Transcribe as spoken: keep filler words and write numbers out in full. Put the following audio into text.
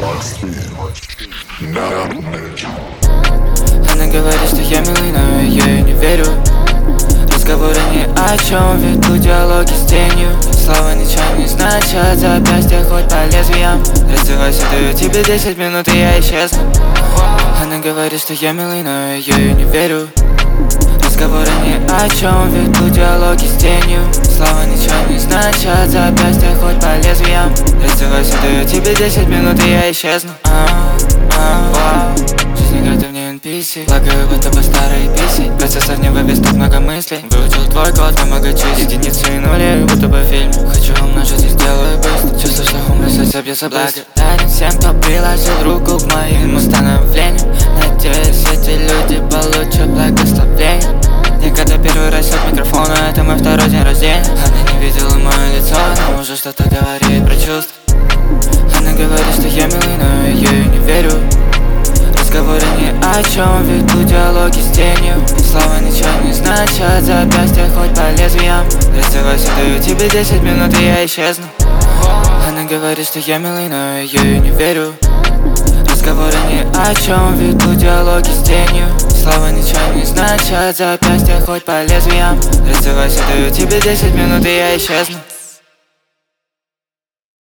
Она говорит, что я милый, но я ей не верю. Разговоры ни о чем, веду диалоги с тенью. Слова ничего не значат, запястья хоть по лезвиям. Раздевайся, даю тебе десять минут, и я исчезну. Она говорит, что я милый, но я ей не верю. Разговоры ни о чем, веду диалоги с тенью. Слова ничего не значат, запястья хоть по лезвиям. Раздевайся, даю тебе десять минут, и я исчезну. Жизнь играет в ней эн пи си. Лагаю, будто бы старые писи. Процессор не вывез, так много мыслей. Выучил твой код, много честь. Единицы и нули, будто бы фильм. Хочу умножить и сделаю быстро. Чувствую, что ум бросается, бьется быстро. Благодарен всем, кто приложил руку к моему становлению. Надеюсь, эти люди получат благословение. Никогда первый раз от микрофона, это мой второй день рождения. Она не видела мое лицо, но уже что-то говорит про чувств. Она говорит, что я милый, но я ей не верю. Разговоры ни о чем, веду диалоги с тенью. Слова ничего не значат, запястья хоть по лезвиям. Раздевайся, даю тебе десять минут, и я исчезну. Она говорит, что я милый, но я ей не верю. Разговоры ни о чем, веду диалоги с тенью. Слова ничего не значат, запястья хоть по лезвиям. Раздевайся, даю тебе десять минут, и я исчезну.